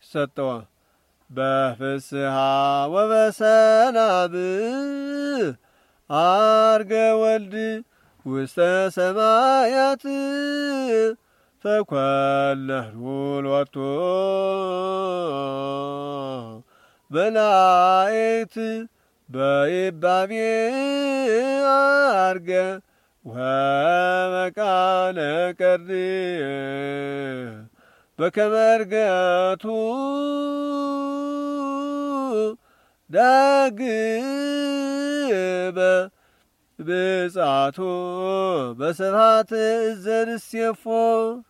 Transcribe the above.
ሰጠዋ በፍስሃ ወበሰላም አርገ ወልድ ውስተ ሰማያት ተኰለሉ ሎቱ መላእክት በይባቤ አርገ ወመቃለ ቀርድ በከመ ዕርገቱ ዳግመ ብፅዓቱ በስብሐት ዘንሴፎ